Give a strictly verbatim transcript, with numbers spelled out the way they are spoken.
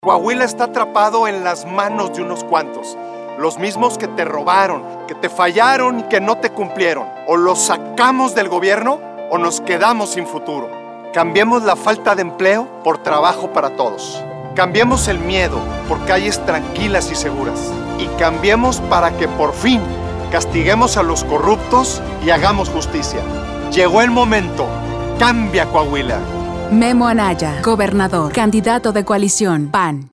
Coahuila está atrapado en las manos de unos cuantos, los mismos que te robaron, que te fallaron y que no te cumplieron. O los sacamos del gobierno o nos quedamos sin futuro. Cambiemos la falta de empleo por trabajo para todos. Cambiemos el miedo por calles tranquilas y seguras. Y cambiemos para que por fin castiguemos a los corruptos y hagamos justicia. Llegó el momento. Cambia Coahuila. Memo Anaya, gobernador, candidato de coalición, P A N.